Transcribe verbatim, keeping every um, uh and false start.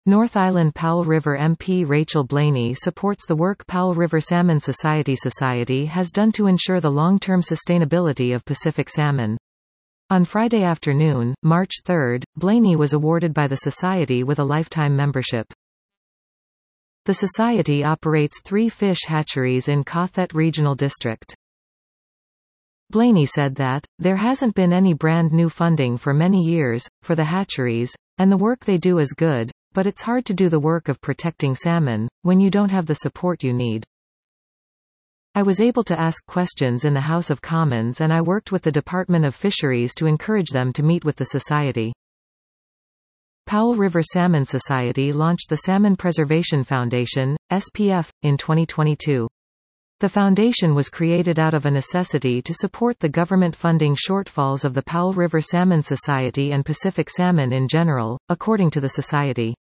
North Island Powell River M P Rachel Blaney supports the work Powell River Salmon Society Society has done to ensure the long-term sustainability of Pacific salmon. On Friday afternoon, March third, Blaney was awarded by the Society with a lifetime membership. The Society operates three fish hatcheries in Cathet Regional District. Blaney said that, "There hasn't been any brand new funding for many years, for the hatcheries, and the work they do is good, but it's hard to do the work of protecting salmon, when you don't have the support you need. I was able to ask questions in the House of Commons and I worked with the Department of Fisheries to encourage them to meet with the Society." Powell River Salmon Society launched the Salmon Preservation Foundation, S P F, in twenty twenty-two. The foundation was created out of a necessity to support the government funding shortfalls of the Powell River Salmon Society and Pacific salmon in general, according to the Society.